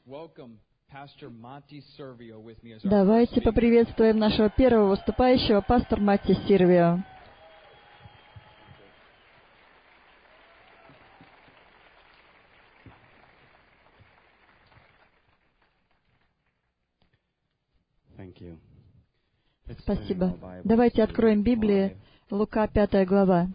Давайте поприветствуем нашего первого выступающего, пастор Матти Сервио. Спасибо. Давайте откроем Библию, Лука, 5 глава.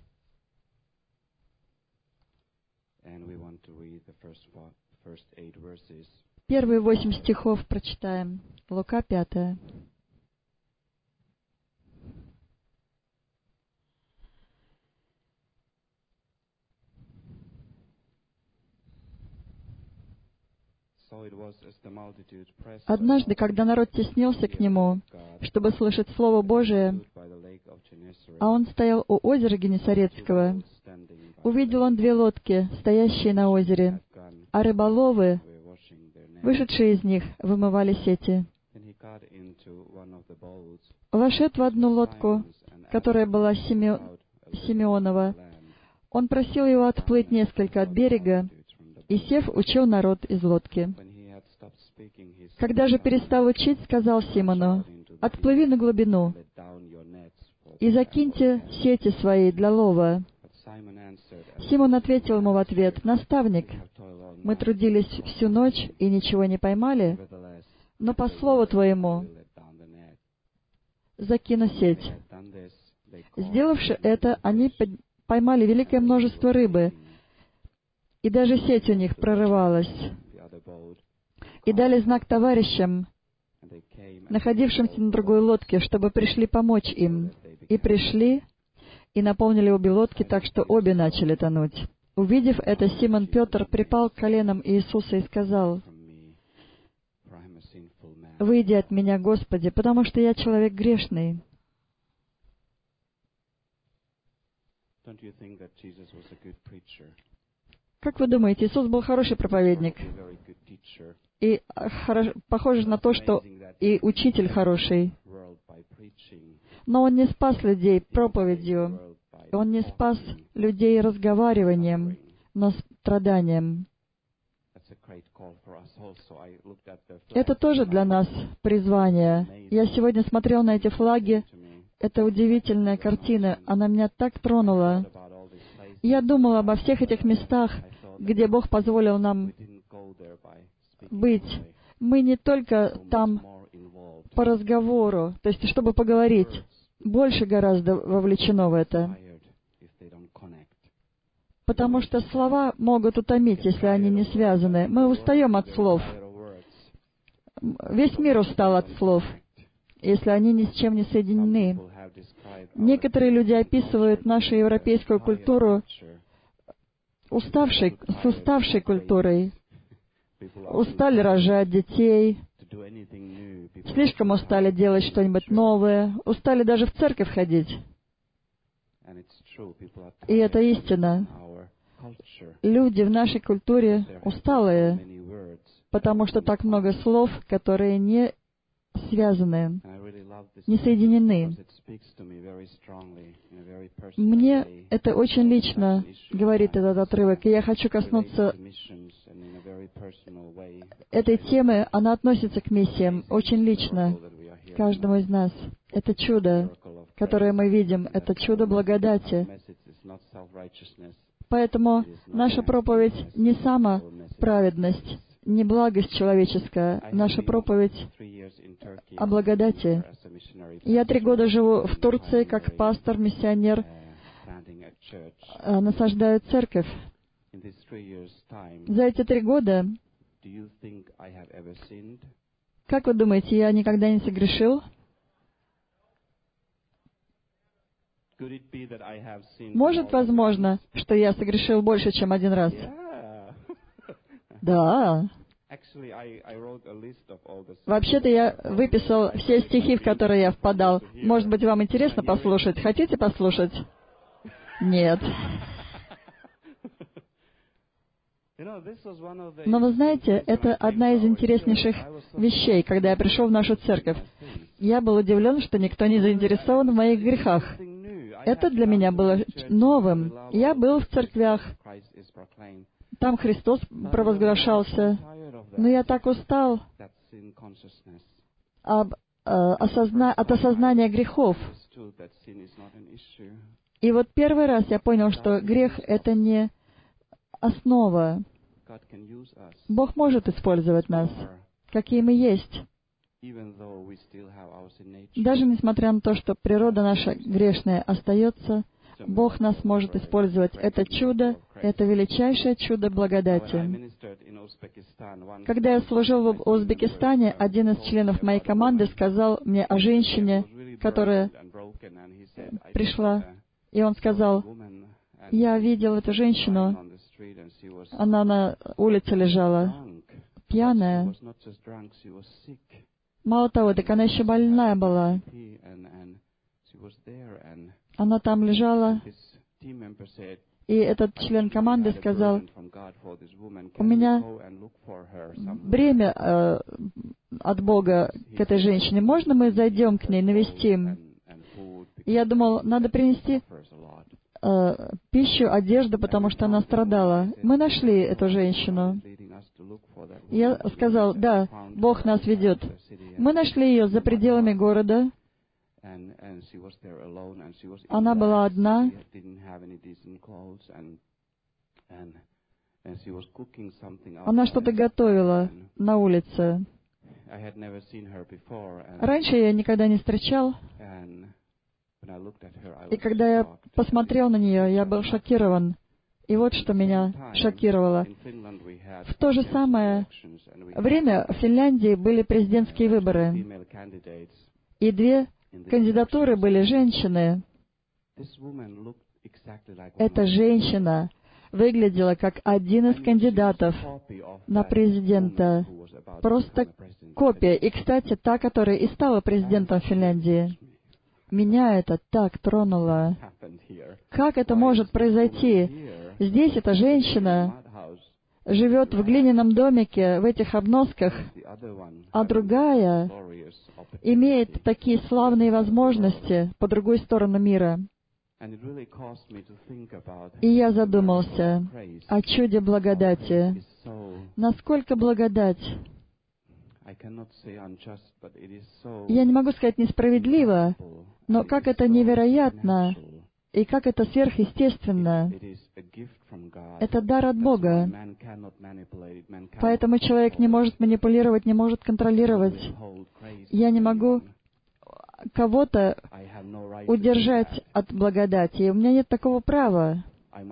Первые 8 стихов прочитаем. Лука 5. Однажды, когда народ теснился к Нему, чтобы слышать Слово Божие, а Он стоял у озера Генесарецкого, увидел Он 2 лодки, стоящие на озере, а рыболовы, вышедшие из них, вымывали сети. Вошед в одну лодку, которая была Симеонова, он просил его отплыть несколько от берега, и, сев, учил народ из лодки. Когда же перестал учить, сказал Симону: «Отплыви на глубину и закиньте сети свои для лова». Симон ответил ему в ответ: «Наставник, мы трудились всю ночь и ничего не поймали, но по слову Твоему закину сеть». Сделавши это, они поймали великое множество рыбы, и даже сеть у них прорывалась. И дали знак товарищам, находившимся на другой лодке, чтобы пришли помочь им. И пришли, и наполнили обе лодки, так что обе начали тонуть. Увидев это, Симон Петр припал к коленам Иисуса и сказал: «Выйди от меня, Господи, потому что я человек грешный». Как вы думаете, Иисус был хороший проповедник? И похоже на то, что и учитель хороший. Но Он не спас людей проповедью. Он не спас людей разговариванием, но страданием. Это тоже для нас призвание. Я сегодня смотрел на эти флаги. Это удивительная картина. Она меня так тронула. Я думал обо всех этих местах, где Бог позволил нам быть. Мы не только там по разговору, то есть чтобы поговорить, больше гораздо вовлечено в это. Потому что слова могут утомить, если они не связаны. Мы устаем от слов. Весь мир устал от слов, если они ни с чем не соединены. Некоторые люди описывают нашу европейскую культуру с уставшей культурой. Устали рожать детей, слишком устали делать что-нибудь новое, устали даже в церковь ходить. И это истина. Люди в нашей культуре усталые, потому что так много слов, которые не связаны, не соединены. Мне это очень лично говорит этот отрывок, и я хочу коснуться этой темы. Она относится к миссиям очень лично, каждому из нас. Это чудо, которое мы видим, это чудо благодати. Поэтому наша проповедь не самоправедность, не благость человеческая, наша проповедь о благодати. Я 3 года живу в Турции как пастор, миссионер, насаждаю церковь. За эти 3 года, как вы думаете, я никогда не согрешил? Может, возможно, что я согрешил больше, чем 1 раз? Да. Вообще-то я выписал все стихи, в которые я впадал. Может быть, вам интересно послушать? Хотите послушать? Нет. Но вы знаете, это одна из интереснейших вещей, когда я пришел в нашу церковь. Я был удивлен, что никто не заинтересован в моих грехах. Это для меня было новым. Я был в церквях, там Христос провозглашался. Но я так устал от осознания грехов. И вот первый раз я понял, что грех — это не основа. Бог может использовать нас, какие мы есть. Даже несмотря на то, что природа наша грешная остается, Бог нас может использовать. Это чудо, это величайшее чудо благодати. Когда я служил в Узбекистане, один из членов моей команды сказал мне о женщине, которая пришла, и он сказал: «Я видел эту женщину, она на улице лежала, пьяная. Мало того, так она еще больная была. Она там лежала, и этот член команды сказал: у меня бремя от Бога к этой женщине. Можно мы зайдем к ней, навестим?» И я думал, надо принести пищу, одежду, потому что она страдала. Мы нашли эту женщину. Я сказал: да, Бог нас ведет. Мы нашли ее за пределами города. Она была одна. Она что-то готовила на улице. Раньше я никогда не встречал. И когда я посмотрел на нее, я был шокирован. И вот что меня шокировало. В то же самое время в Финляндии были президентские выборы. И две кандидатуры были женщины. Эта женщина выглядела как один из кандидатов на президента. Просто копия. И, кстати, та, которая и стала президентом Финляндии. Меня это так тронуло. Как это может произойти? Здесь эта женщина живет в глиняном домике, в этих обносках, а другая имеет такие славные возможности по другой сторону мира. И я задумался о чуде благодати. Насколько благодать? Я не могу сказать несправедливо, но как это невероятно и как это сверхъестественно. Это дар от Бога. Поэтому человек не может манипулировать, не может контролировать. Я не могу кого-то удержать от благодати. У меня нет такого права.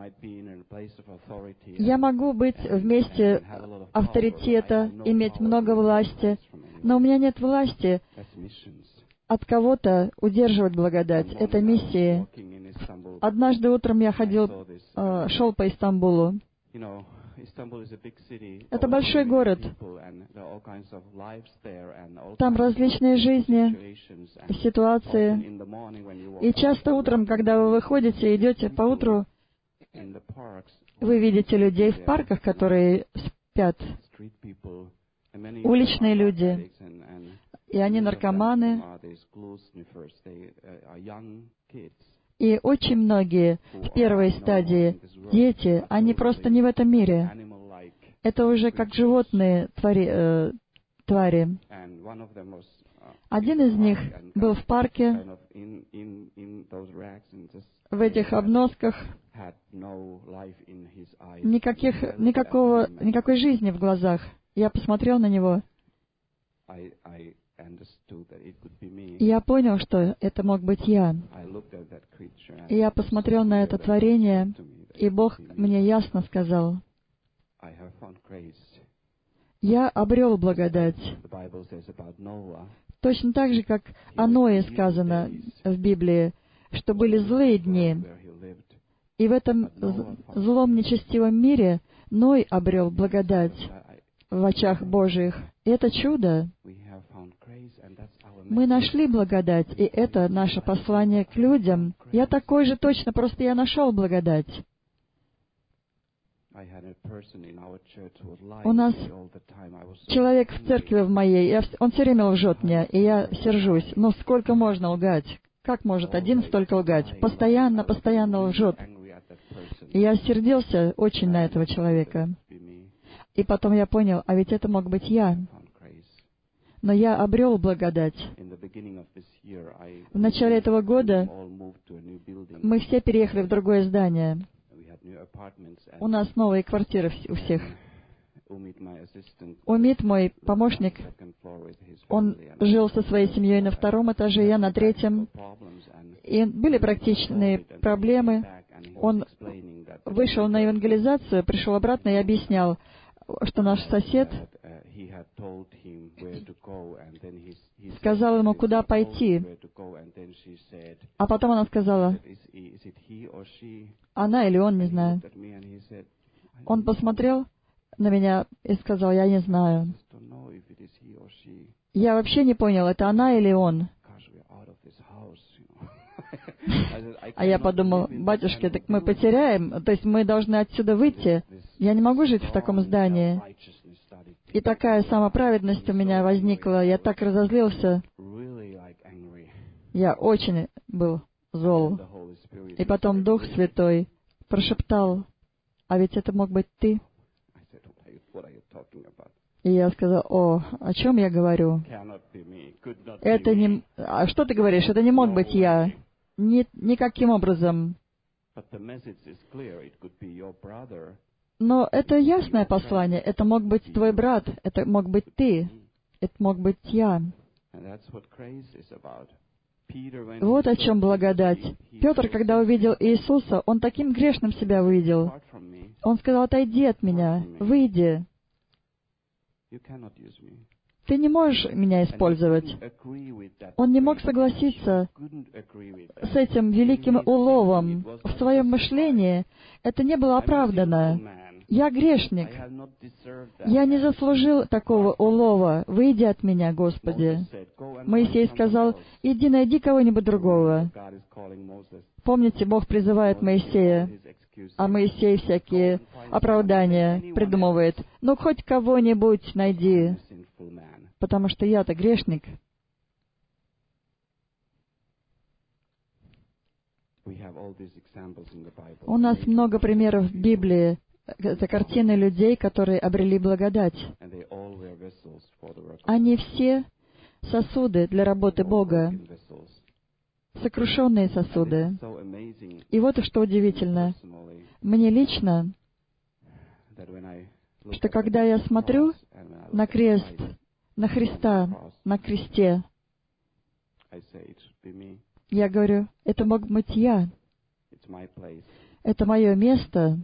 Я могу быть в месте авторитета, иметь много власти, но у меня нет власти от кого-то удерживать благодать. Это миссия. Однажды утром я шел по Истамбулу. Это большой город. Там различные жизни, ситуации. И часто утром, когда вы выходите, идете по утру, вы видите людей в парках, которые спят. Уличные люди. И они наркоманы. И очень многие в первой стадии дети, они просто не в этом мире. Это уже как животные твари. Один из них был в парке, в этих обносках, никакой жизни в глазах. Я посмотрел на него, и я понял, что это мог быть я. И я посмотрел на это творение, и Бог мне ясно сказал: я обрел благодать. Точно так же, как о Ное сказано в Библии, что были злые дни. И в этом злом нечестивом мире Ной обрел благодать в очах Божьих. И это чудо. Мы нашли благодать, и это наше послание к людям. Я такой же точно, просто я нашел благодать. У нас человек в церкви в моей, он все время лжет мне, и я сержусь. Ну, сколько можно лгать? Как может один столько лгать? Постоянно лжет. И я сердился очень на этого человека. И потом я понял, а ведь это мог быть я. Но я обрел благодать. В начале этого года мы все переехали в другое здание. У нас новые квартиры у всех. Умит, мой помощник, он жил со своей семьей на 2-м этаже, я на 3-м. И были практичные проблемы. Он вышел на евангелизацию, пришел обратно и объяснял, что наш сосед сказал ему, куда пойти. А потом она сказала, она или он, не знаю. Он посмотрел на меня и сказал, я не знаю. Я вообще не понял, это она или он. А я подумал, батюшки, так мы потеряем, то есть мы должны отсюда выйти. Я не могу жить в таком здании. И такая самоправедность у меня возникла, я так разозлился. Я очень был зол. И потом Дух Святой прошептал, а ведь это мог быть ты. И я сказал, о чем я говорю? Это не... А что ты говоришь? Это не мог быть я. Никаким образом. Но это ясное послание. Это мог быть твой брат. Это мог быть ты. Это мог быть я. Вот о чем благодать. Петр, когда увидел Иисуса, он таким грешным себя увидел. Он сказал, отойди от меня, выйди. Ты не можешь меня использовать. Он не мог согласиться с этим великим уловом в своем мышлении. Это не было оправдано. Я грешник. Я не заслужил такого улова. Выйди от меня, Господи. Моисей сказал, иди найди кого-нибудь другого. Помните, Бог призывает Моисея, а Моисей всякие оправдания придумывает. Ну, хоть кого-нибудь найди, потому что я-то грешник. У нас много примеров в Библии. Это картины людей, которые обрели благодать. Они все сосуды для работы Бога, сокрушенные сосуды. И вот и что удивительно. Мне лично, что когда я смотрю на крест, на Христа, на кресте, я говорю, это мог быть я. Это мое место.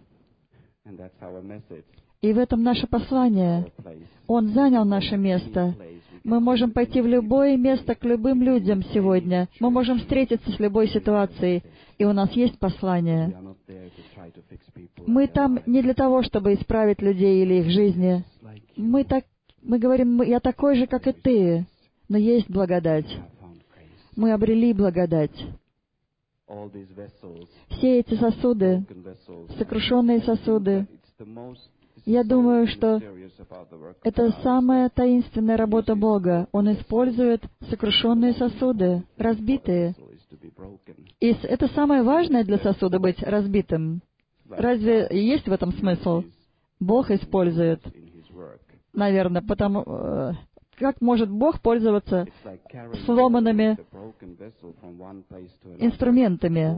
И в этом наше послание. Он занял наше место. Мы можем пойти в любое место к любым людям сегодня. Мы можем встретиться с любой ситуацией. И у нас есть послание. Мы там не для того, чтобы исправить людей или их жизни. Мы говорим, я такой же, как и ты. Но есть благодать. Мы обрели благодать. Все эти сосуды, сокрушенные сосуды, я думаю, что это самая таинственная работа Бога. Он использует сокрушенные сосуды, разбитые. И это самое важное для сосуда — быть разбитым. Разве есть в этом смысл? Бог использует, наверное, потому... Как может Бог пользоваться сломанными инструментами?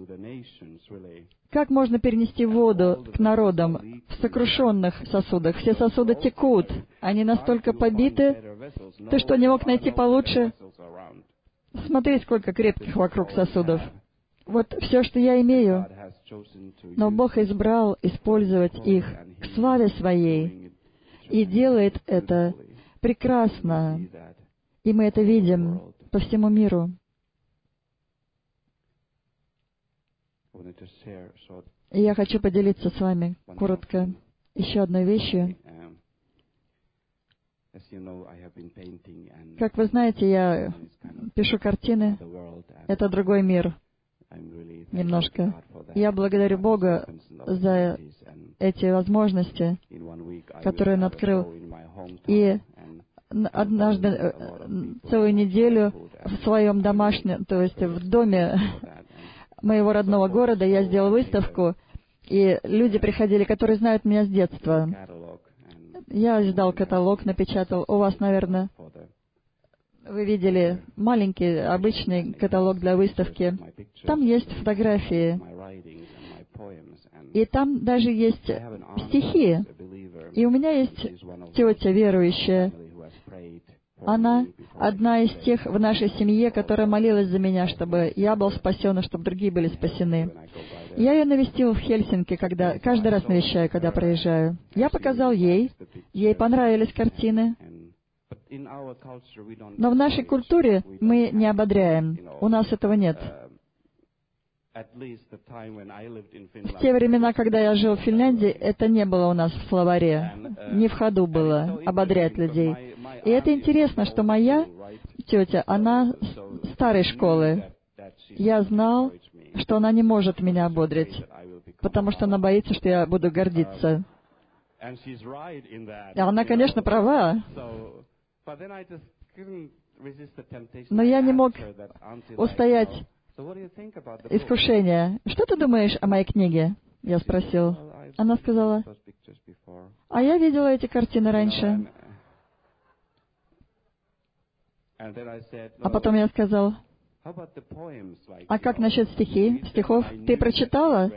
Как можно перенести воду к народам в сокрушенных сосудах? Все сосуды текут. Они настолько побиты. Ты что, не мог найти получше? Смотри, сколько крепких вокруг сосудов. Вот все, что я имею. Но Бог избрал использовать их к славе Своей. И делает это прекрасно. И мы это видим по всему миру. И я хочу поделиться с вами коротко еще одной вещью. Как вы знаете, я пишу картины. Это другой мир. Немножко. Я благодарю Бога за эти возможности, которые Он открыл. И однажды, целую неделю в своем домашнем, то есть в доме моего родного города, я сделал выставку, и люди приходили, которые знают меня с детства. Я издал каталог, напечатал. У вас, наверное, вы видели маленький, обычный каталог для выставки. Там есть фотографии. И там даже есть стихи. И у меня есть тетя верующая. Она одна из тех в нашей семье, которая молилась за меня, чтобы я был спасен, и чтобы другие были спасены. Я ее навестил в Хельсинки, каждый раз навещаю, когда проезжаю. Я показал ей понравились картины. Но в нашей культуре мы не ободряем. У нас этого нет. В те времена, когда я жил в Финляндии, это не было у нас в словаре. Не в ходу было ободрять людей. И это интересно, что моя тетя, она старой школы. Я знал, что она не может меня ободрить, потому что она боится, что я буду гордиться. И она, конечно, права. Но я не мог устоять искушения. «Что ты думаешь о моей книге?» Я спросил. Она сказала, «А я видела эти картины раньше». А потом я сказал, «А как насчет стихов? Ты прочитала?»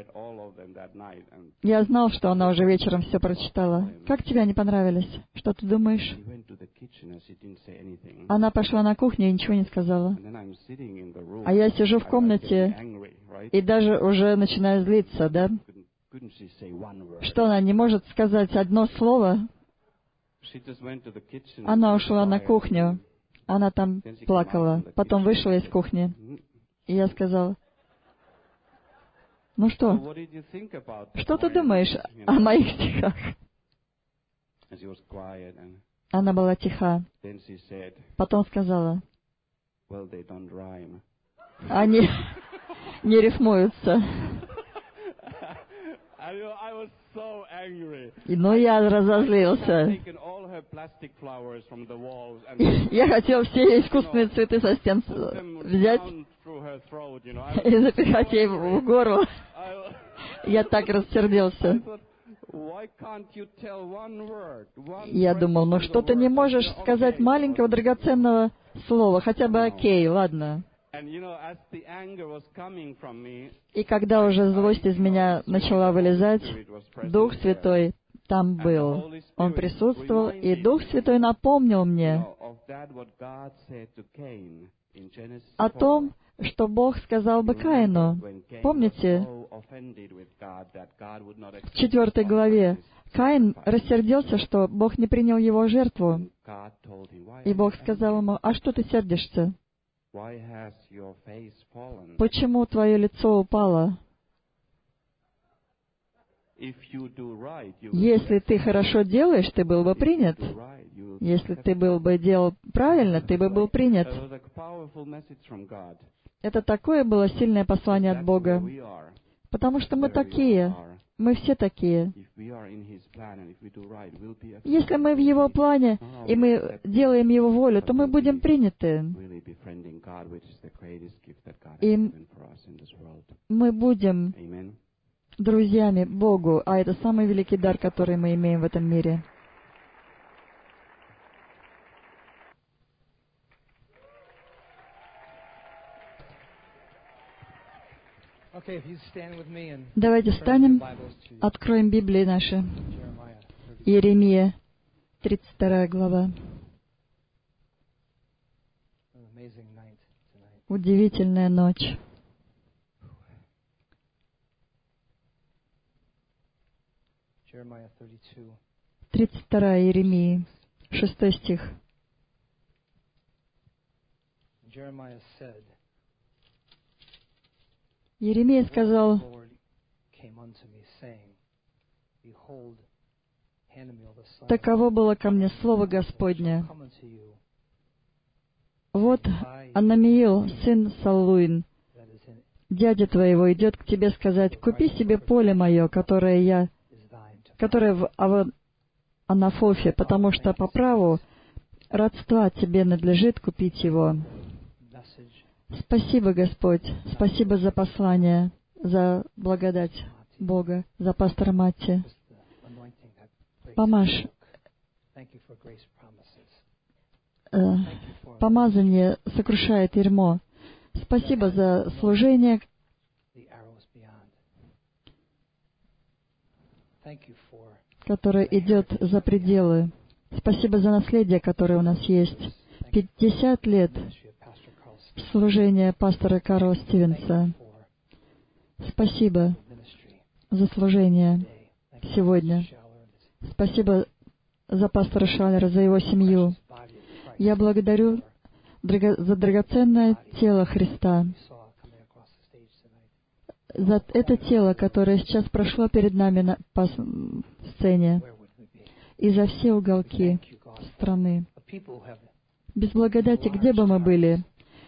Я знал, что она уже вечером все прочитала. «Как тебе они понравились? Что ты думаешь?» Она пошла на кухню и ничего не сказала. А я сижу в комнате и даже уже начинаю злиться, да? Что она не может сказать одно слово? Она ушла на кухню. Она там плакала. Потом вышла из кухни. И я сказал, «Ну что? Что ты думаешь о моих стихах?» Она была тиха. Потом сказала, «Они не рифмуются». Но я разозлился. Я хотел все искусственные цветы со стен взять и запихать ей в горло. Я так рассердился. Я думал, ну что ты не можешь сказать маленького драгоценного слова, хотя бы «окей», ладно. И когда уже злость из меня начала вылезать, Дух Святой там был. Он присутствовал, и Дух Святой напомнил мне о том, что Бог сказал бы Каину. Помните, в 4 главе Каин рассердился, что Бог не принял его жертву. И Бог сказал ему, «А что ты сердишься? Почему твое лицо упало? Если ты хорошо делаешь, ты был бы принят. Если ты был бы делал правильно, ты бы был принят». Это такое было сильное послание от Бога. Потому что мы такие. Мы все такие. Если мы в Его плане, и мы делаем Его волю, то мы будем приняты. И мы будем друзьями Богу, а это самый великий дар, который мы имеем в этом мире. Давайте встанем, откроем Библии наши. Иеремия, 32 глава. Удивительная ночь. Jeremiah 32 Иеремии, 6 стих. Иеремия сказал, «Таково было ко мне слово Господне. Вот Анамиил, сын Саллуин, дядя твоего, идет к тебе сказать, купи себе поле мое, которое в Анафофе, потому что по праву родства тебе надлежит купить его». Спасибо, Господь, спасибо за послание, за благодать Бога, за пастора Матти. Помажь помазание сокрушает ярмо. Спасибо за служение, которое идет за пределы. Спасибо за наследие, которое у нас есть. 50 лет служения пастора Карла Стивенса. Спасибо за служение сегодня. Спасибо за пастора Шаллера, за его семью. Я благодарю за драгоценное тело Христа, за это тело, которое сейчас прошло перед нами по сцене, и за все уголки страны. Без благодати, где бы мы были,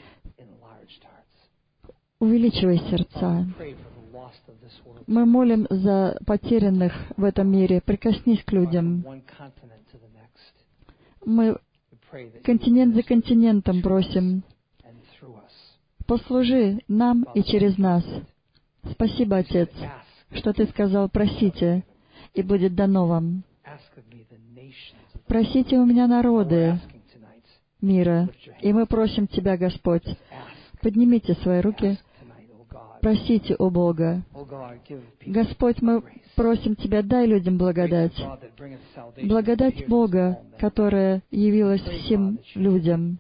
увеличивай сердца. Мы молим за потерянных в этом мире. Прикоснись к людям. Мы континент за континентом просим. Послужи нам и через нас. Спасибо, Отец, что Ты сказал: просите, и будет дано вам. Просите у меня народы мира, и мы просим Тебя, Господь. Поднимите свои руки. Просите у Бога. Господь, мы просим Тебя, дай людям благодать. Благодать Бога, которая явилась всем людям.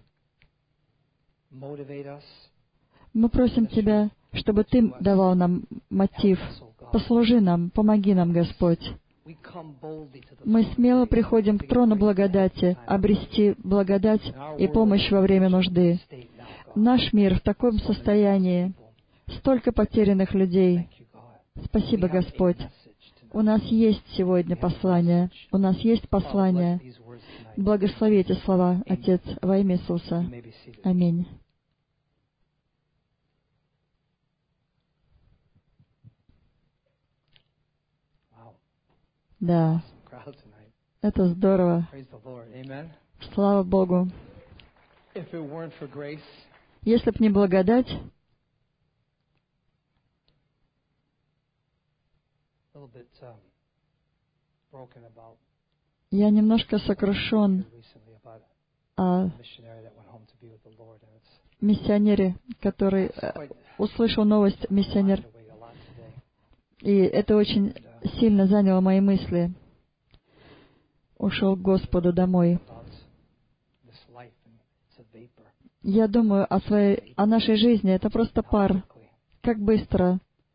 Мы просим Тебя, чтобы Ты давал нам мотив. Послужи нам, помоги нам, Господь. Мы смело приходим к трону благодати, обрести благодать и помощь во время нужды. Наш мир в таком состоянии. Столько потерянных людей. Спасибо, Господь. У нас есть сегодня послание. У нас есть послание. Благослови эти слова, Отец, во имя Иисуса. Аминь. Да. Это здорово. Слава Богу. Если б не благодать, я немножко сокрушен о миссионере, который услышал новость, миссионер, и это очень сильно заняло мои мысли. Ушел к Господу домой. Я думаю о нашей жизни. Это просто пар. Как быстро.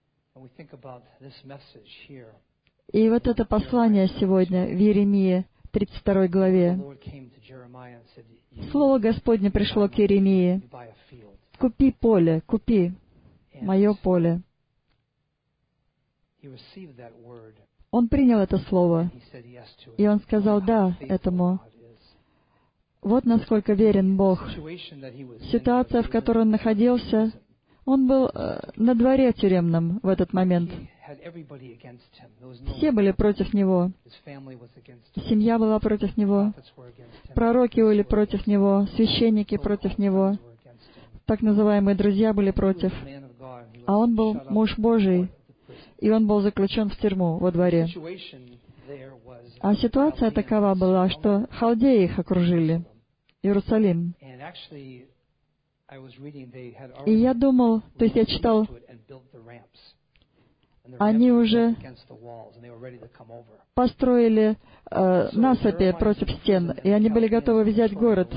И вот это послание сегодня в Иеремии, 32 главе. Слово Господне пришло к Иеремии. Купи поле, купи мое поле. Он принял это слово, и он сказал «да» этому. Вот насколько верен Бог. Ситуация, в которой он находился, он был на дворе тюремном в этот момент. Все были против него. Семья была против него. Пророки были против него. Священники против него. Так называемые друзья были против. А он был муж Божий. И он был заключен в тюрьму во дворе. А ситуация такова была, что халдеи их окружили, Иерусалим. И я думал, то есть я читал, они уже построили насыпи против стен, и они были готовы взять город.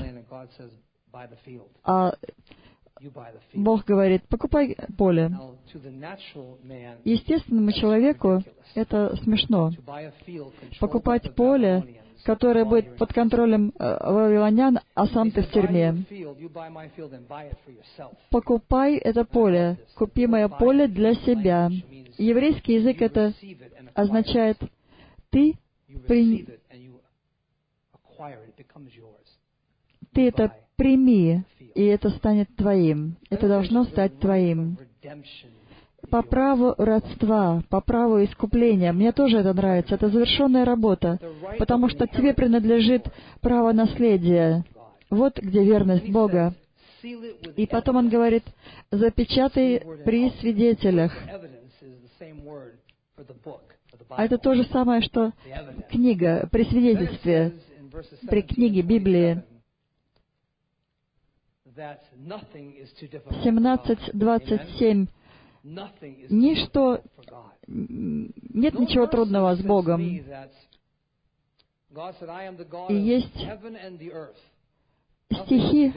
А Бог говорит, покупай поле. Естественному человеку это смешно. Покупать поле, которое будет под контролем вавилонян, а сам ты в тюрьме. Покупай это поле, купи мое поле для себя. Еврейский язык это означает ты это прими, и это станет твоим. Это должно стать твоим. По праву родства, по праву искупления. Мне тоже это нравится. Это завершенная работа, потому что тебе принадлежит право наследия. Вот где верность Бога. И потом он говорит, запечатай при свидетелях. А это то же самое, что книга при свидетельстве. при книге Библии 17:27, ничто, нет ничего трудного с Богом. И есть стихи: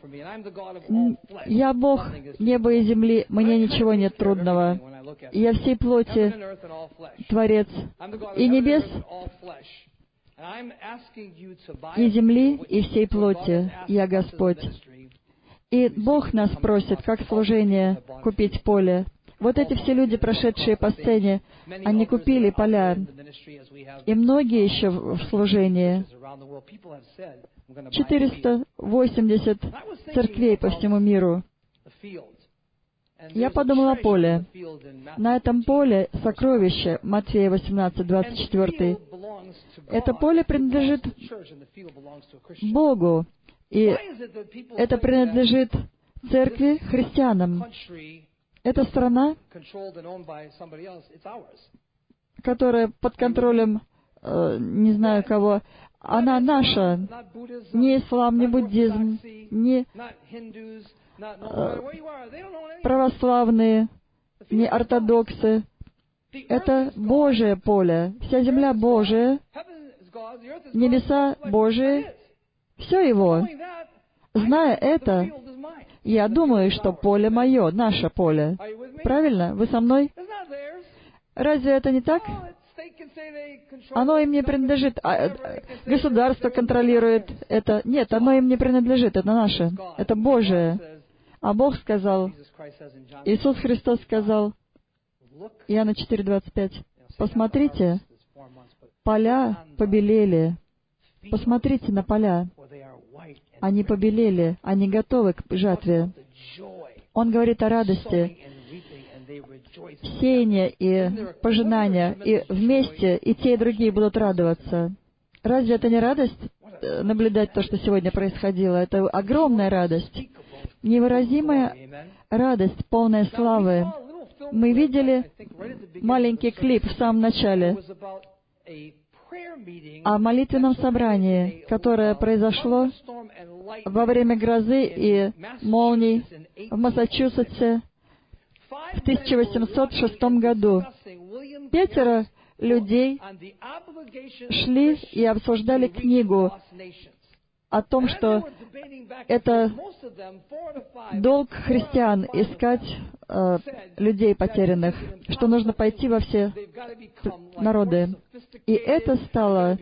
«Я Бог неба и земли, мне ничего нет трудного. Я всей плоти Творец и небес, и земли, и всей плоти. Я Господь». И Бог нас просит, как служение, купить поле. Вот эти все люди, прошедшие по сцене, они купили поля. И многие еще в служении. 480 церквей по всему миру. Я подумал о поле. На этом поле сокровище, Матфея 18:24. Это поле принадлежит Богу, и это принадлежит церкви, христианам. Это страна, которая под контролем не знаю кого. Она наша. Ни ислам, ни буддизм, ни православные, ни ортодоксы. Это Божие поле. Вся земля Божия, небеса Божии, все Его. Зная это, я думаю, что поле мое, наше поле. Правильно? Вы со мной? Разве это не так? Оно им не принадлежит. Государство контролирует это. Нет, оно им не принадлежит. Это наше. Это Божие. А Бог сказал, Иисус Христос сказал, Иоанна 4:25, «Посмотрите, поля побелели». Посмотрите на поля. Они побелели, они готовы к жатве. Он говорит о радости, сеяния и пожинания, и вместе и те, и другие будут радоваться. Разве это не радость, наблюдать то, что сегодня происходило? Это огромная радость, невыразимая радость, полная славы. Мы видели маленький клип в самом начале о молитвенном собрании, которое произошло во время грозы и молний в Массачусетсе в 1806 году. 5 людей шли и обсуждали книгу о том, что это долг христиан искать людей потерянных, что нужно пойти во все народы. И это стало...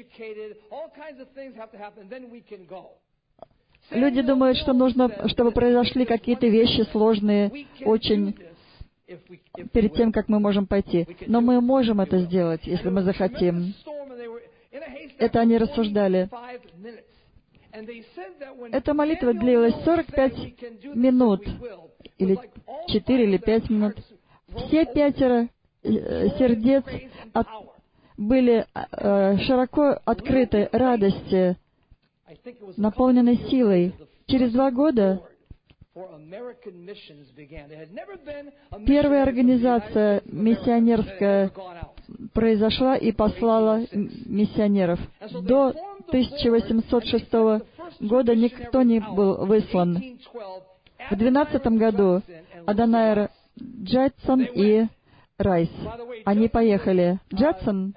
Люди думают, что нужно, чтобы произошли какие-то вещи сложные, очень, перед тем, как мы можем пойти. Но мы можем это сделать, если мы захотим. Это они рассуждали. Эта молитва длилась 45 минут, или 4 или 5 минут. Все 5 сердец были широко открыты радости, наполнены силой. Через 2 года первая организация миссионерская произошла и послала миссионеров. До 1806 года никто не был выслан. В 12 году Адонайр Джадсон и Райс, они поехали. Джадсон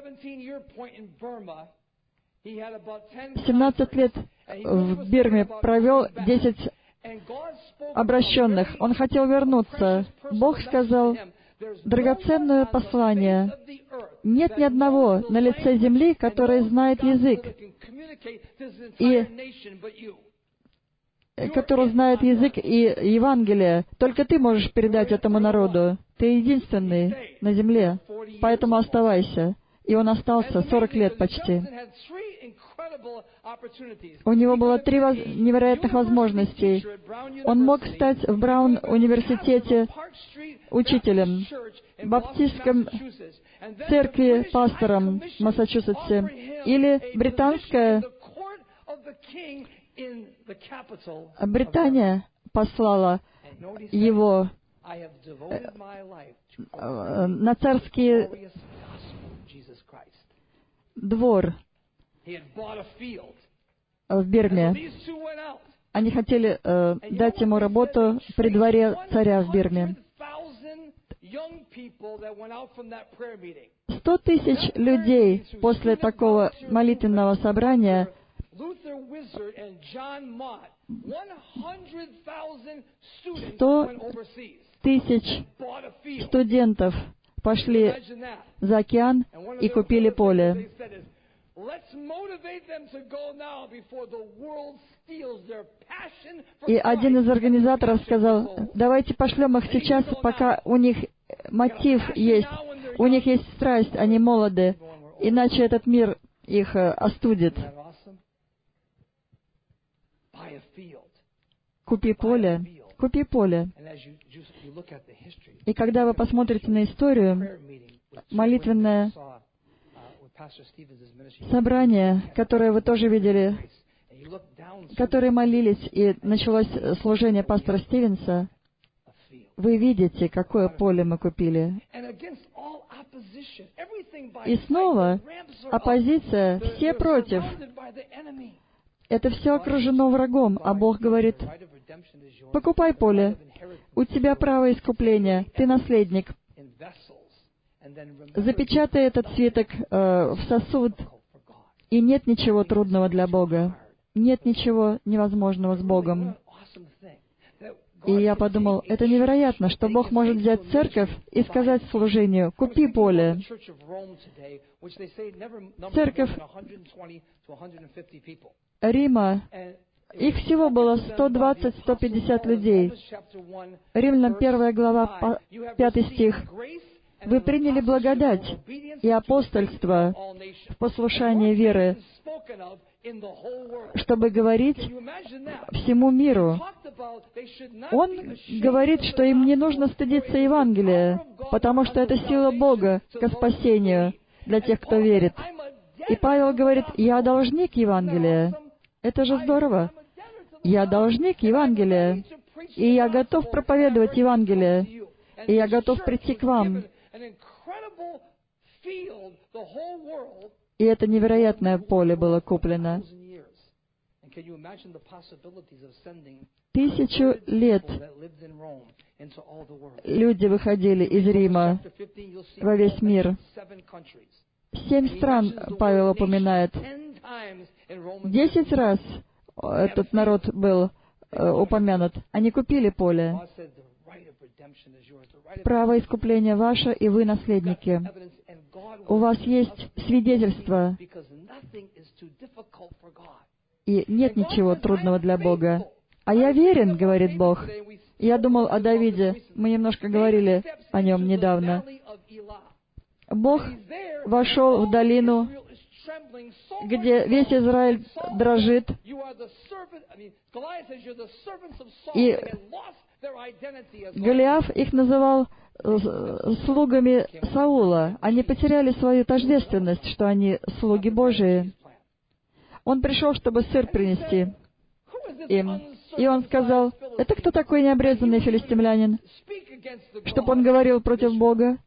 17 лет в Бирме провел, 10 обращенных. Он хотел вернуться. Бог сказал драгоценное послание. Нет ни одного на лице земли, который знает язык, и который знает язык и Евангелие. Только ты можешь передать этому народу. Ты единственный на земле, поэтому оставайся. И он остался 40 лет почти. У него было 3 невероятных возможностей. Он мог стать в Браун-университете учителем, в баптистском церкви пастором в Массачусетсе, или Британия послала его на царский двор. в Бирме. Они хотели дать ему работу при дворе царя в Бирме. 100 тысяч людей после такого молитвенного собрания, 100 тысяч студентов пошли за океан и купили поле. И один из организаторов сказал: давайте пошлем их сейчас, пока у них мотив есть, у них есть страсть, они молоды, иначе этот мир их остудит. Купи поле, купи поле. И когда вы посмотрите на историю, молитвенное собрание, которое вы тоже видели, которые молились, и началось служение пастора Стивенса, вы видите, какое поле мы купили. И снова оппозиция, все против. Это все окружено врагом, а Бог говорит: покупай поле, у тебя право искупления, ты наследник. Запечатай этот свиток в сосуд, и нет ничего трудного для Бога. Нет ничего невозможного с Богом. И я подумал, это невероятно, что Бог может взять церковь и сказать служению: купи поле. Церковь Рима, их всего было 120-150 людей. Римлянам 1 глава, 5 стих. Вы приняли благодать и апостольство в послушание веры, чтобы говорить всему миру. Он говорит, что им не нужно стыдиться Евангелия, потому что это сила Бога ко спасению для тех, кто верит. И Павел говорит: я должник Евангелия. Это же здорово. Я должник Евангелия, и я готов проповедовать Евангелие, и я готов прийти к вам. И это невероятное поле было куплено. 1000 лет люди выходили из Рима во весь мир. 7 стран Павел упоминает. 10 раз этот народ был упомянут. Они купили поле. Право искупления ваше, и вы наследники. У вас есть свидетельство, и нет ничего трудного для Бога. А я верен, говорит Бог. Я думал о Давиде. Мы немножко говорили о нем недавно. Бог вошел в долину, где весь Израиль дрожит, и Голиаф их называл слугами Саула. Они потеряли свою тождественность, что они слуги Божии. Он пришел, чтобы сыр принести им. И он сказал: это кто такой необрезанный филистимлянин, чтобы он говорил против Бога,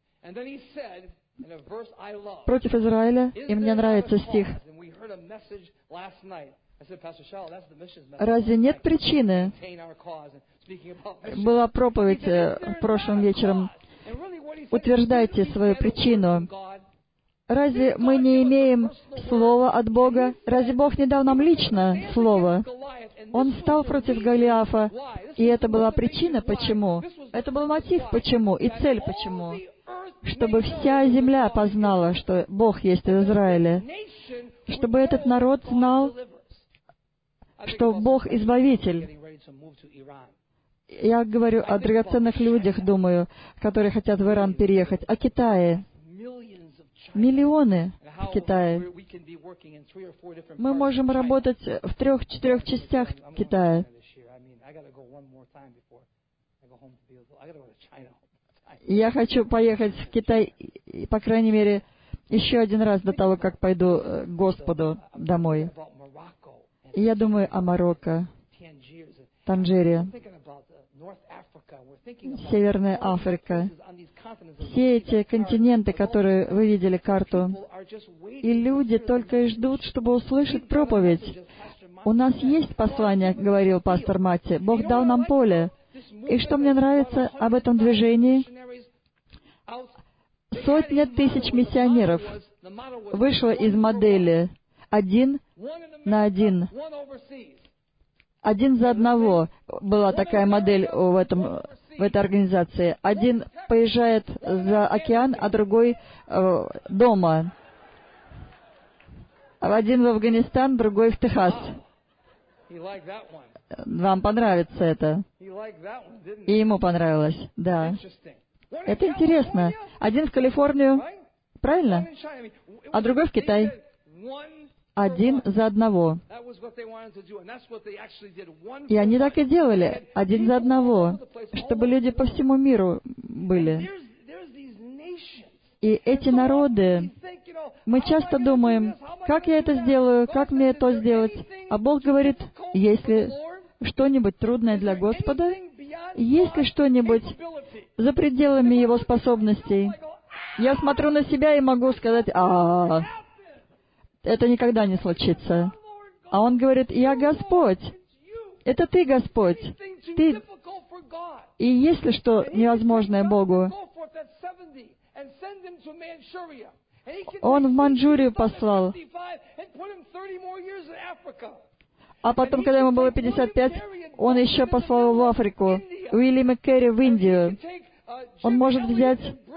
против Израиля? И мне нравится стих. Разве нет причины? Была проповедь прошлым вечером. Утверждайте свою причину. Разве мы не имеем слова от Бога? Разве Бог не дал нам лично слово? Он встал против Голиафа, и это была причина, почему. Это был мотив, почему, и цель, почему. Чтобы вся земля познала, что Бог есть в Израиле. Чтобы этот народ знал, что Бог Избавитель. Я говорю о драгоценных людях, думаю, которые хотят в Иран переехать, о Китае. Миллионы в Китае. Мы можем работать в 3-4 частях Китая. Я хочу поехать в Китай, по крайней мере, еще один раз до того, как пойду к Господу домой. И я думаю о Марокко, Танжере, Северная Африка. Все эти континенты, которые вы видели карту, И люди только и ждут, чтобы услышать проповедь. У нас есть послание, говорил пастор Матти. Бог дал нам поле. И что мне нравится об этом движении? Сотня тысяч миссионеров вышло из модели 1 на 1. 1 за одного была такая модель в этой организации. Один поезжает за океан, а другой дома. Один в Афганистан, другой в Техас. Вам понравится это. И ему понравилось, да. Это интересно. Один в Калифорнию, правильно? А другой в Китай. 1 за одного. И они так и делали, 1 за одного, чтобы люди по всему миру были. И эти народы, мы часто думаем, как я это сделаю, как мне это сделать. А Бог говорит, если что-нибудь трудное для Господа, есть ли что-нибудь за пределами Его способностей? Я смотрю на себя и могу сказать, это никогда не случится. А Он говорит, я Господь. Это Ты, Господь. Ты. И есть ли что невозможное Богу? Он в Манчжурию послал. А потом, когда ему было 55, он еще послал его в Африку. Уильяма Керри в Индию. Он может взять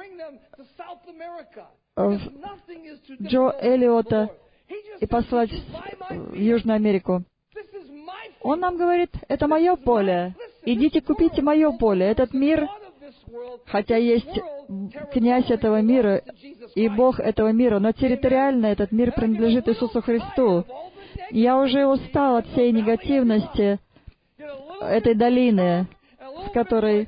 Джо Эллиота и послать в Южную Америку. Он нам говорит, это мое поле. Идите, купите мое поле. Этот мир, хотя есть князь этого мира и Бог этого мира, но территориально этот мир принадлежит Иисусу Христу. Я уже устал от всей негативности этой долины, в которой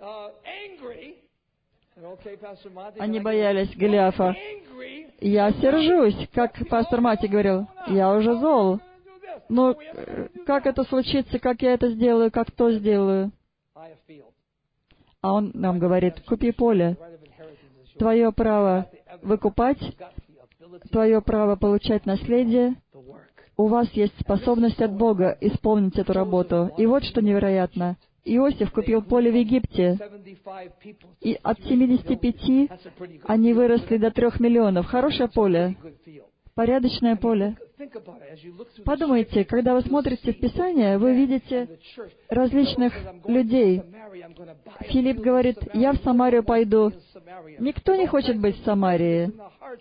они боялись Голиафа. Я сержусь, как пастор Матти говорил, я уже зол. Но как это случится, как я это сделаю, как то сделаю? А он нам говорит, купи поле. Твое право выкупать, твое право получать наследие. У вас есть способность от Бога исполнить эту работу. И вот что невероятно. Иосиф купил поле в Египте, и от 75 они выросли до 3 миллионов. Хорошее поле, порядочное поле. Подумайте, когда вы смотрите в Писание, вы видите различных людей. Филипп говорит, я в Самарию пойду. Никто не хочет быть в Самарии.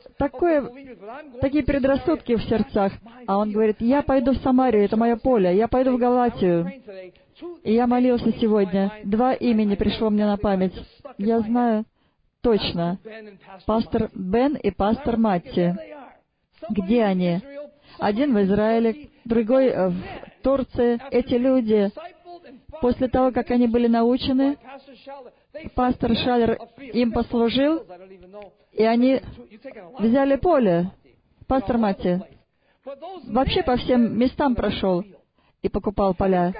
Такие предрассудки в сердцах. А он говорит, я пойду в Самарию, это мое поле, я пойду в Галатию. И я молился сегодня. 2 имени пришло мне на память. Я знаю точно. Пастор Бен и пастор Матти. Где они? Один в Израиле, другой в Турции. Эти люди, после того, как они были научены, пастор Шалер им послужил, и они взяли поле. Пастор Матти вообще по всем местам прошел и покупал поля.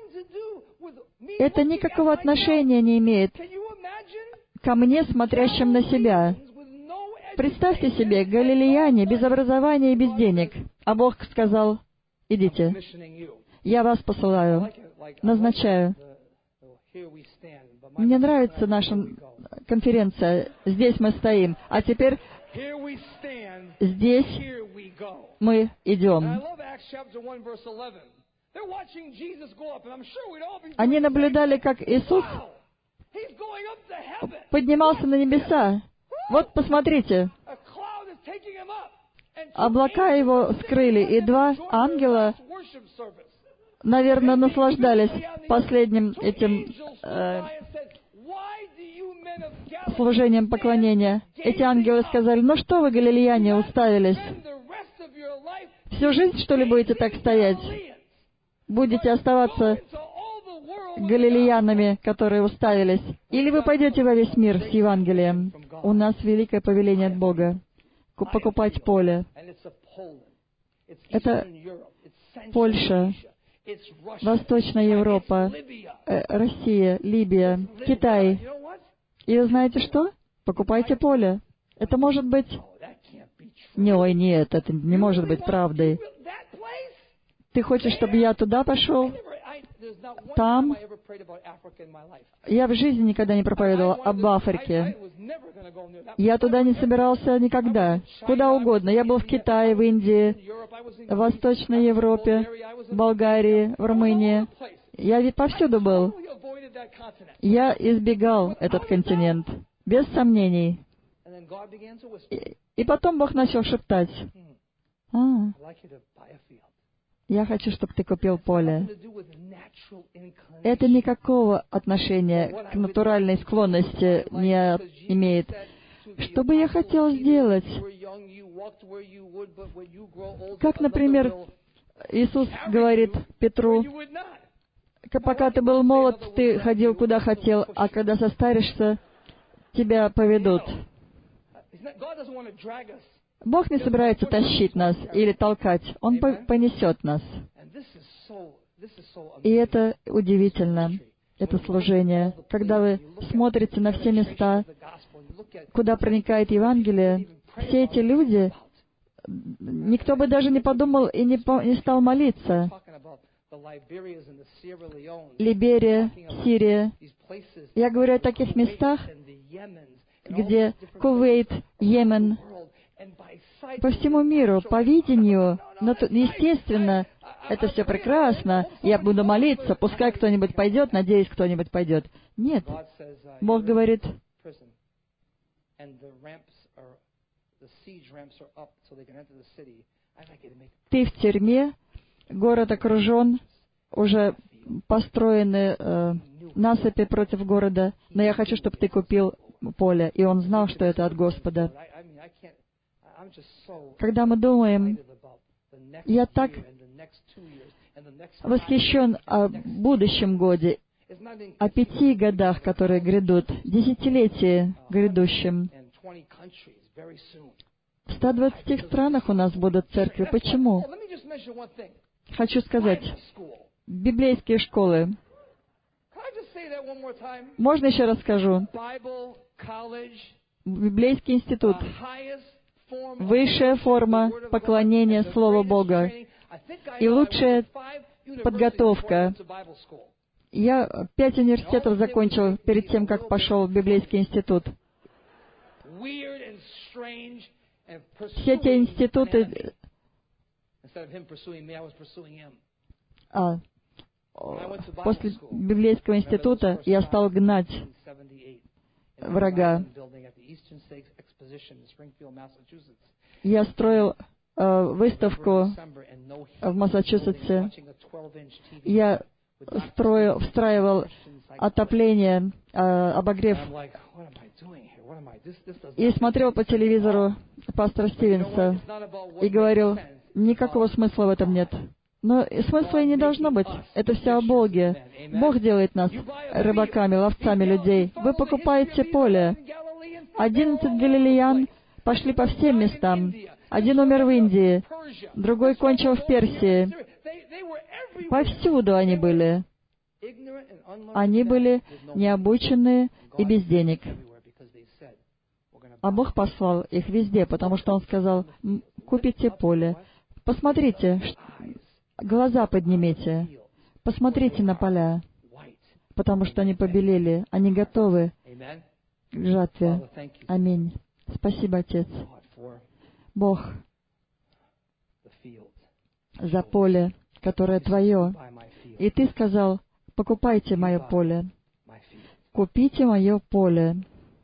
Это никакого отношения не имеет ко мне, смотрящим на себя. Представьте себе, галилеяне без образования и без денег. А Бог сказал, идите, я вас посылаю, назначаю. Мне нравится наша конференция. Здесь мы стоим. А теперь здесь мы идем. Они наблюдали, как Иисус поднимался на небеса. Вот посмотрите. Облака его скрыли, и 2 ангела, наверное, наслаждались последним этим служением поклонения. Эти ангелы сказали, ну что вы, галилеяне, уставились? Всю жизнь, что ли, будете так стоять? Будете оставаться галилеянами, которые уставились? Или вы пойдете во весь мир с Евангелием? У нас великое повеление от Бога — покупать поле. Это Польша, Восточная Европа, Россия, Либия, Китай. И вы знаете что? Покупайте поле. Это может быть Ой, нет, это не может быть правдой. Ты хочешь, чтобы я туда пошел? Там? Я в жизни никогда не проповедовал об Африке. Я туда не собирался никогда. Куда угодно. Я был в Китае, в Индии, в Восточной Европе, в Болгарии, в Румынии. Я ведь повсюду был. Я избегал этот континент, без сомнений. И потом Бог начал шептать: я хочу, чтобы ты купил поле. Это никакого отношения к натуральной склонности не имеет. Что бы я хотел сделать? Как, например, Иисус говорит Петру: пока ты был молод, ты ходил куда хотел, а когда состаришься, тебя поведут. Бог не собирается тащить нас или толкать. Он понесет нас. И это удивительно, это служение. Когда вы смотрите на все места, куда проникает Евангелие, все эти люди, никто бы даже не подумал и не стал молиться. Либерия, Сирия. Я говорю о таких местах, где Кувейт, Йемен, по всему миру, по видению, но естественно, это все прекрасно, я буду молиться, пускай кто-нибудь пойдет, надеюсь, кто-нибудь пойдет. Нет. Бог говорит: ты в тюрьме, город окружен, уже построены насыпи против города, но я хочу, чтобы ты купил поле. И он знал, что это от Господа. Когда мы думаем, я так восхищен о будущем годе, о 5 годах, которые грядут, десятилетии грядущем. В 120 странах у нас будут церкви. Почему? Хочу сказать, библейские школы. Можно еще раз скажу? Библейский институт. Высшая форма поклонения Слову Бога и лучшая подготовка. Я 5 университетов закончил перед тем, как пошел в библейский институт. Все те институты... После библейского института я стал гнать врага. Я строил выставку в Массачусетсе. Я встраивал отопление, обогрев. И смотрел по телевизору пастора Стивенса и говорил: никакого смысла в этом нет. Но смысла и не должно быть. Это все о Боге. Бог делает нас рыбаками, ловцами людей. Вы покупаете поле. 11 галилеян пошли по всем местам. Один умер в Индии, другой кончил в Персии. Повсюду они были. Они были необученные и без денег. А Бог послал их везде, потому что Он сказал: купите поле. Посмотрите, глаза поднимите, посмотрите на поля, потому что они побелели, они готовы к жатве. Аминь. Спасибо, Отец. Бог, за поле, которое Твое. И Ты сказал: покупайте мое поле. Купите мое поле.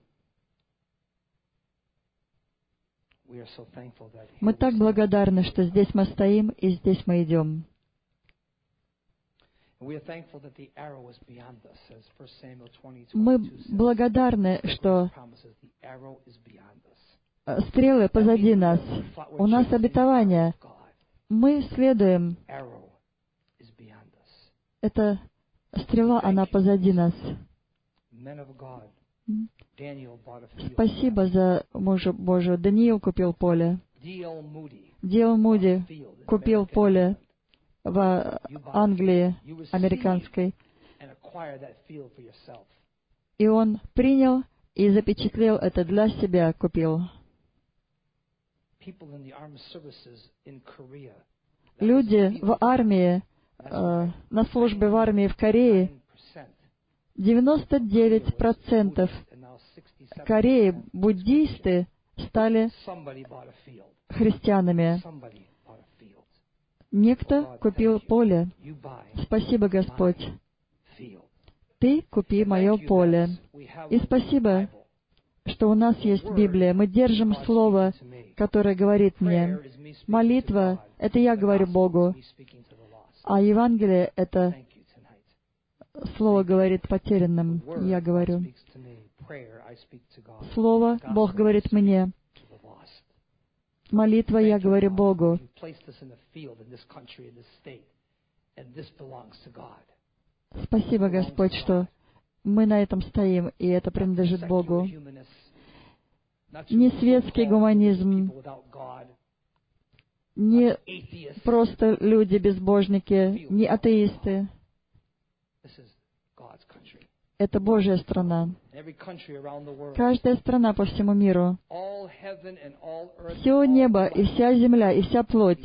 Мы так благодарны, что здесь мы стоим и здесь мы идем. Мы благодарны, что стрелы позади нас. У нас обетование. Мы следуем. Эта стрела, она позади нас. Спасибо за мужа Божию. Даниил купил поле. Ди.Л. Муди купил поле в Англии американской. И он принял и запечатлел это для себя, купил. Люди в армии, на службе в армии в Корее, 99% Кореи, буддисты, стали христианами. Некто купил поле. Спасибо, Господь. Ты купи мое поле. И спасибо, что у нас есть Библия. Мы держим Слово, которое говорит мне. Молитва — это я говорю Богу, а Евангелие — это Слово говорит потерянным. Я говорю. Слово Бог говорит мне. Молитва я говорю Богу. Спасибо, Господь, что мы на этом стоим, и это принадлежит Богу. Не светский гуманизм, не просто люди-безбожники, не атеисты. Это Божья страна. Каждая страна по всему миру. Все небо и вся земля и вся плоть.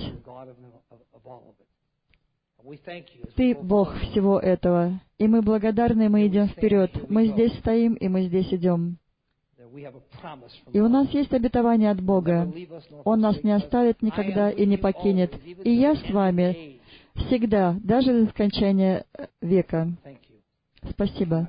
Ты Бог всего этого. И мы благодарны, мы идем вперед. Мы здесь стоим, и мы здесь идем. И у нас есть обетование от Бога. Он нас не оставит никогда и не покинет. И я с вами всегда, даже до скончания века. Спасибо.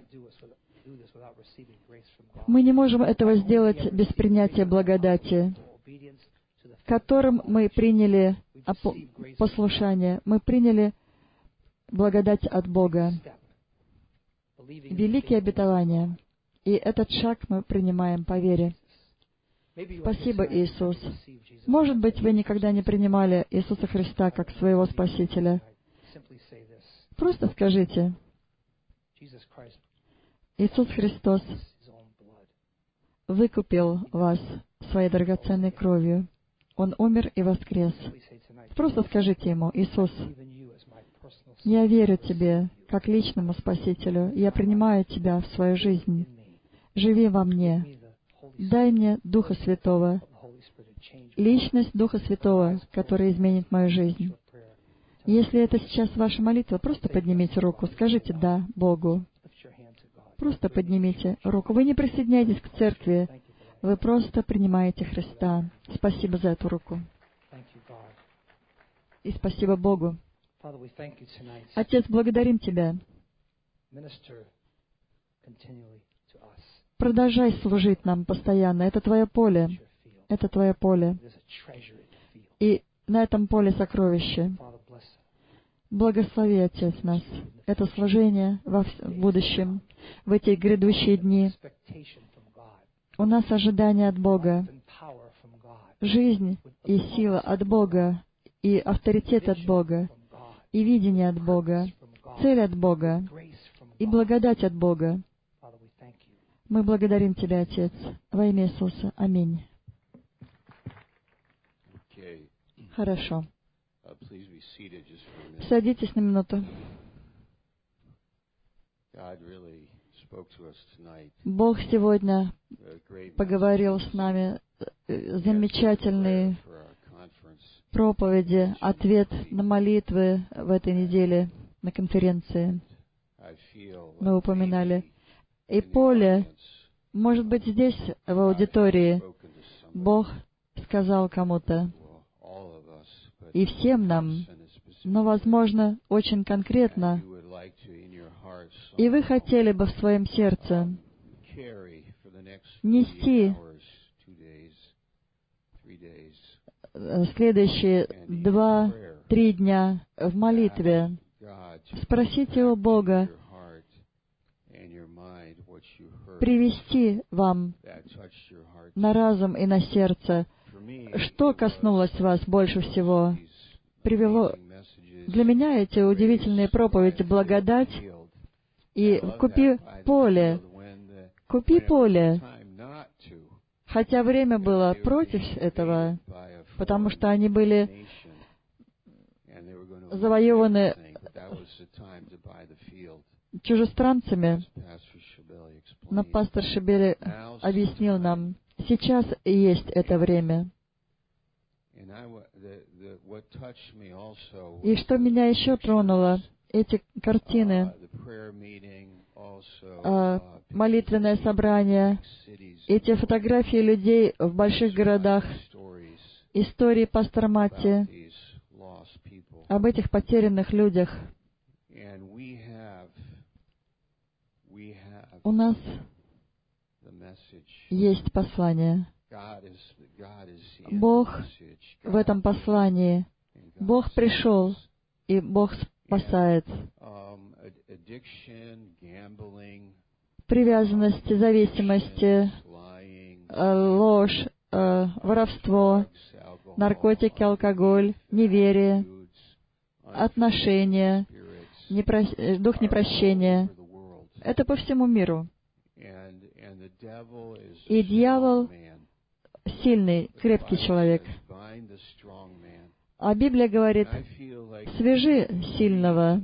Мы не можем этого сделать без принятия благодати, которым мы приняли послушание. Мы приняли благодать от Бога. Великие обетования. И этот шаг мы принимаем по вере. Спасибо, Иисус. Может быть, вы никогда не принимали Иисуса Христа как своего Спасителя. Просто скажите: Иисус Христос выкупил вас своей драгоценной кровью. Он умер и воскрес. Просто скажите Ему: Иисус, я верю Тебе как личному Спасителю. Я принимаю Тебя в свою жизнь. Живи во мне. Дай мне Духа Святого, личность Духа Святого, которая изменит мою жизнь. Если это сейчас ваша молитва, просто поднимите руку, скажите «да» Богу. Просто поднимите руку. Вы не присоединяйтесь к церкви, вы просто принимаете Христа. Спасибо за эту руку. И спасибо Богу. Отец, благодарим Тебя. Продолжай служить нам постоянно. Это Твое поле. Это Твое поле. И на этом поле сокровище. Благослови, Отец, нас. Это служение в будущем, в эти грядущие дни. У нас ожидание от Бога. Жизнь и сила от Бога, и авторитет от Бога, и видение от Бога, цель от Бога, и благодать от Бога. Мы благодарим Тебя, Отец, во имя Иисуса. Аминь. Хорошо. Садитесь на минуту. Бог сегодня поговорил с нами. Замечательные проповеди, ответ на молитвы в этой неделе на конференции. Мы упоминали. И поле, может быть, здесь, в аудитории, Бог сказал кому-то, и всем нам, но, возможно, очень конкретно, и вы хотели бы в своем сердце нести следующие 2-3 дня в молитве. Спросите у Бога привести вам на разум и на сердце, что коснулось вас больше всего, привело. Для меня эти удивительные проповеди, благодать, и купи поле, хотя время было против этого, потому что они были завоеваны чужестранцами. Но пастор Шибели объяснил нам, сейчас и есть это время. И что меня еще тронуло, эти картины, молитвенное собрание, эти фотографии людей в больших городах, истории пастора Матти об этих потерянных людях. У нас есть послание. Бог в этом послании. Бог пришел, и Бог спасает. Привязанности, зависимости, ложь, воровство, наркотики, алкоголь, неверие, отношения, дух непрощения. Это по всему миру. И дьявол — сильный, крепкий человек. А Библия говорит: «Свяжи сильного».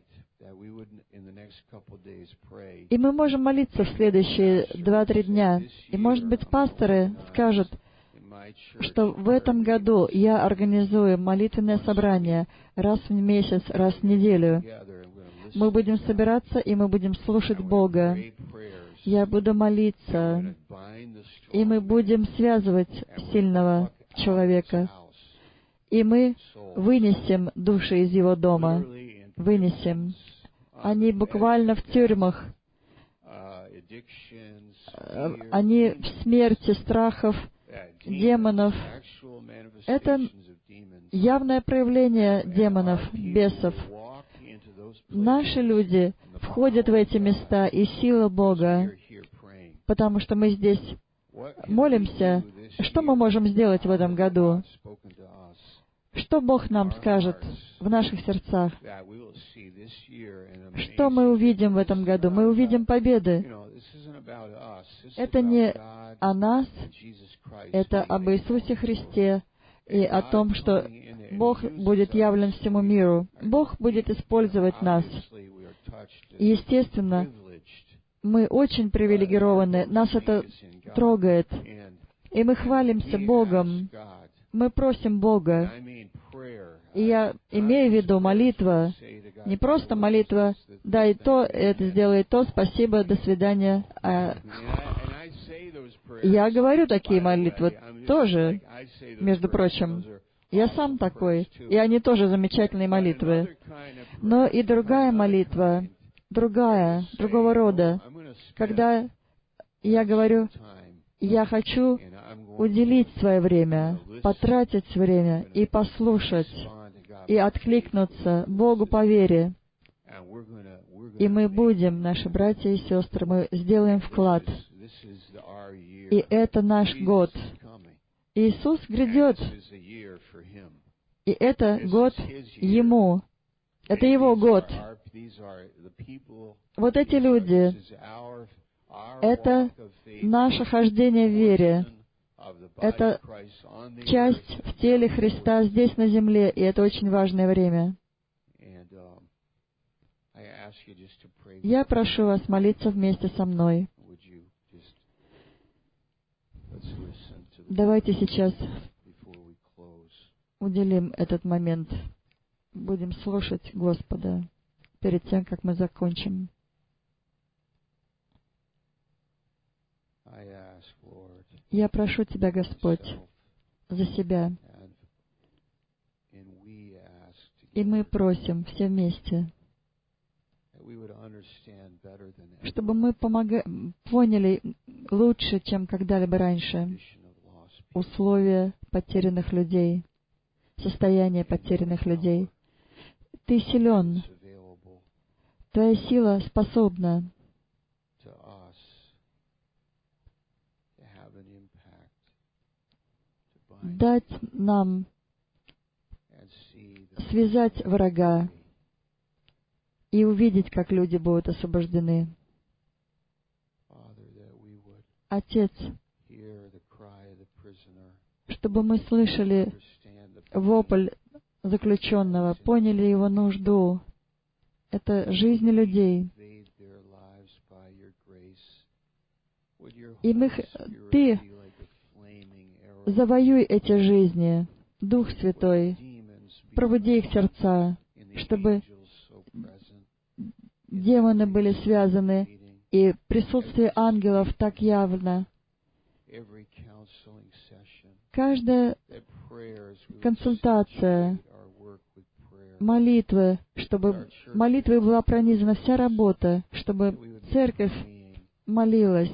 И мы можем молиться в следующие 2-3 дня. И, может быть, пасторы скажут, что в этом году я организую молитвенное собрание раз в месяц, раз в неделю. Мы будем собираться, и мы будем слушать Бога. Я буду молиться, и мы будем связывать сильного человека. И мы вынесем души из его дома. Вынесем. Они буквально в тюрьмах. Они в смерти, страхов, демонов. Это явное проявление демонов, бесов. Наши люди входят в эти места, и сила Бога, потому что мы здесь молимся. Что мы можем сделать в этом году? Что Бог нам скажет в наших сердцах? Что мы увидим в этом году? Мы увидим победы. Это не о нас, это об Иисусе Христе и о том, что Бог будет явлен всему миру. Бог будет использовать нас. И, естественно, мы очень привилегированы, нас это трогает. И мы хвалимся Богом. Мы просим Бога. И я имею в виду молитва, не просто молитва, дай то, это сделай то, спасибо, до свидания. Я говорю такие молитвы тоже, между прочим. Я сам такой, и они тоже замечательные молитвы. Но и другая молитва, другого рода, когда я говорю: я хочу уделить свое время, потратить время и послушать, и откликнуться Богу по вере. И мы будем, наши братья и сестры, мы сделаем вклад. И это наш год. Иисус грядет. И это год Ему. Это Его год. Вот эти люди, это наше хождение в вере. Это часть в теле Христа здесь на земле, и это очень важное время. Я прошу вас молиться вместе со мной. Давайте сейчас уделим этот момент. Будем слушать Господа перед тем, как мы закончим. Я прошу Тебя, Господь, за себя. И мы просим все вместе, чтобы мы поняли лучше, чем когда-либо раньше, условия потерянных людей, состояние потерянных людей. Ты силен. Твоя сила способна дать нам связать врага и увидеть, как люди будут освобождены. Отец, чтобы мы слышали вопль заключенного, поняли его нужду. Это жизнь людей. И Ты завоюй эти жизни Дух Святой, пробуди их сердца, чтобы демоны были связаны, и присутствие ангелов так явно. Каждая консультация, молитвы, чтобы молитвой была пронизана вся работа, чтобы церковь молилась,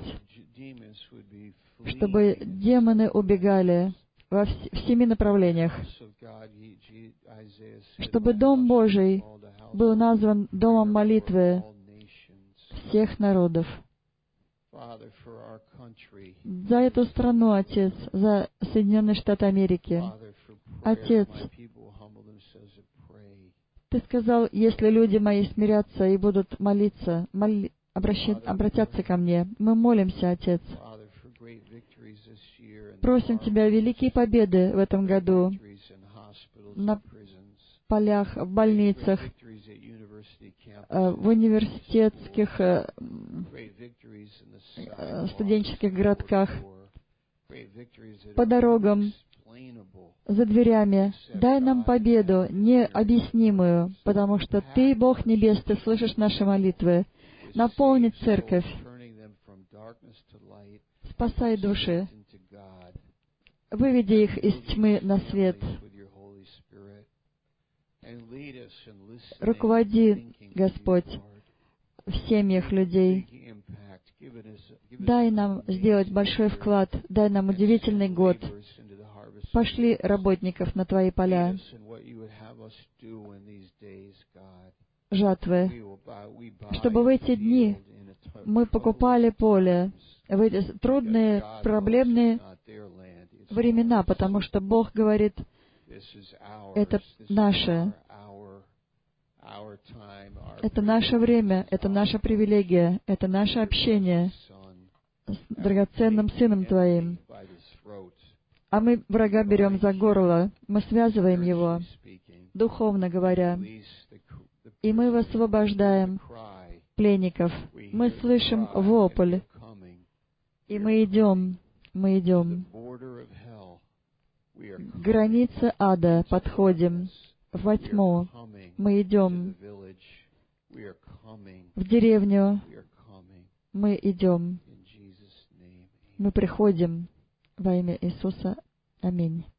чтобы демоны убегали в 7 направлениях, чтобы Дом Божий был назван Домом молитвы всех народов. За эту страну, Отец, за Соединенные Штаты Америки. Отец, Ты сказал, если люди мои смирятся и будут молиться, обратятся ко мне. Мы молимся, Отец. Просим Тебя великие победы в этом году на полях, в больницах, в университетских, студенческих городках, по дорогам, за дверями. Дай нам победу необъяснимую, потому что Ты, Бог Небес, Ты слышишь наши молитвы. Наполни церковь. Спасай души. Выведи их из тьмы на свет. Руководи, Господь, в семьях людей. Дай нам сделать большой вклад, дай нам удивительный год. Пошли работников на Твои поля, жатвы, чтобы в эти дни мы покупали поле, в эти трудные, проблемные времена, потому что Бог говорит, это наше время, это наша привилегия, это наше общение с драгоценным Сыном Твоим. А мы врага берем за горло, мы связываем его, духовно говоря, и мы высвобождаем пленников. Мы слышим вопль, и мы идем. К границе ада подходим, во тьму. Мы идем в деревню. Мы идем. Мы приходим во имя Иисуса. Аминь.